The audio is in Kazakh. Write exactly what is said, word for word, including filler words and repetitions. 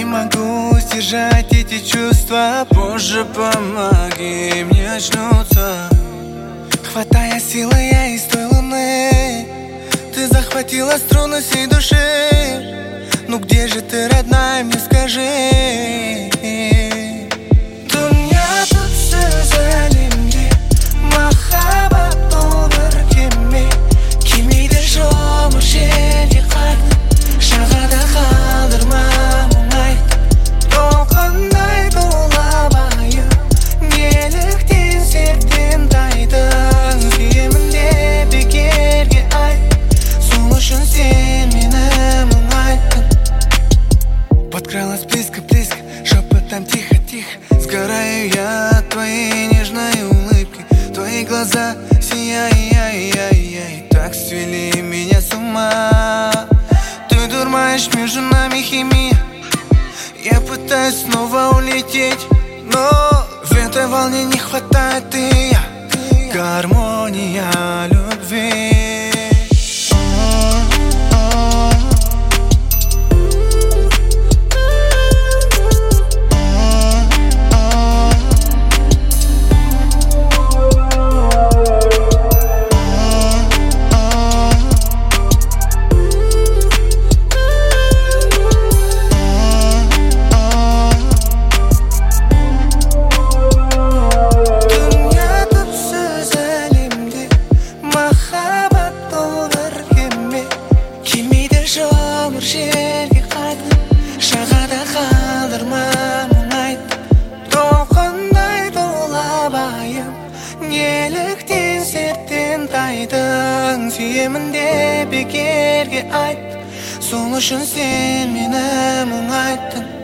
могу сдержать эти чувства. Боже, помоги мне очнуться. Хватая силы я из той луны, ты захватила струны всей души. Ну где же ты, родная, мне скажи. Dünya tutsa zalimdi, mahabat olur kimi. Kimiydi şomur şerge qaytı, şagada kaldırma muңaytı. Dolqындай dolabайып, неліктен сертен тайдың. Сүйемін деп бекерге айт, сол үшін сен мені мұңайттың. Подкралась близко-близко, шепотом тихо-тихо. Сгораю я от твоей нежной улыбки. Твои глаза сияй-яй-яй-яй, так свели меня с ума. Ты дурмаешь между нами химия. Я пытаюсь снова улететь, но в этой волне не хватает ты и я. Гармония любви. Жерге qaytı, шағада қалдырма мұңайт. Толқындай долабайып, неліктен сертен тайдың. Сүйемін деп бекерге айт, сол үшін сен мені мұңайттың.